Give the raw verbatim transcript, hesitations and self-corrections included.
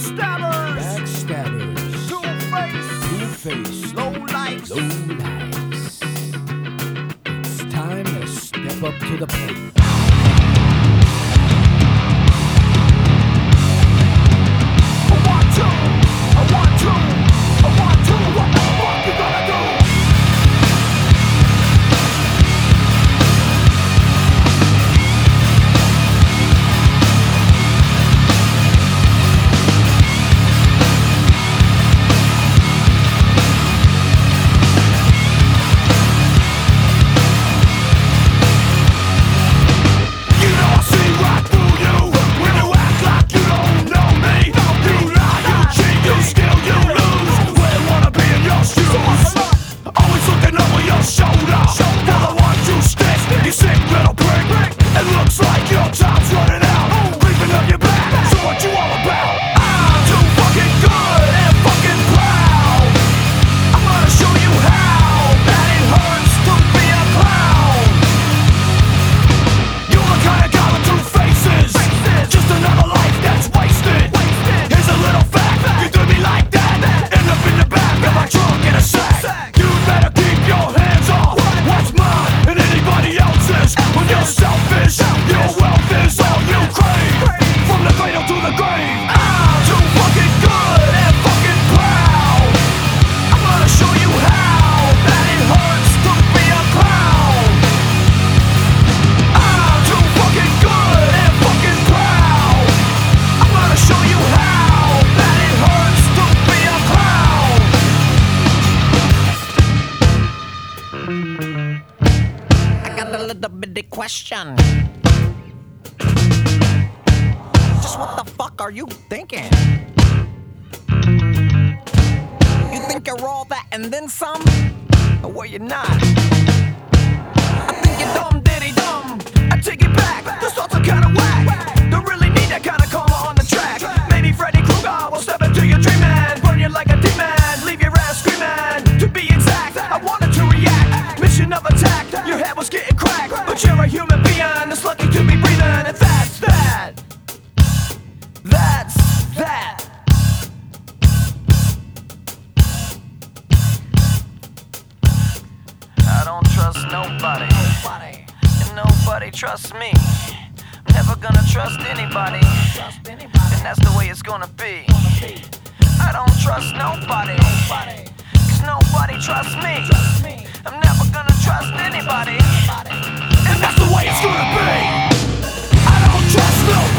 Backstabbers, Backstabbers, two-face, two-faced, low-likes, low-likes. It's time to step up to the plate. I want to, I want to, I want to. What the fuck you gonna do? Question. Just what the fuck are you thinking? You think you're all that and then some? Or well, you're not. I think you're dumb, diddy dumb. I take it back, the thoughts are kinda whack. Don't really need that kind of karma on the track. Maybe Freddy Krueger will step into your dream and burn you like a demon, leave your ass screaming. To be exact, I wanted to react. Mission of attack, your head was getting cracked. But you're a human being that's lucky to be breathing, and that's that. That's that. I don't trust nobody, nobody. And nobody trusts me. I'm never gonna trust anybody, trust anybody. And that's the way it's gonna be. I don't trust nobody, nobody. Cause nobody trusts me. Trust me. I'm never gonna trust anybody. And that's the way it's gonna be. I don't trust nobody.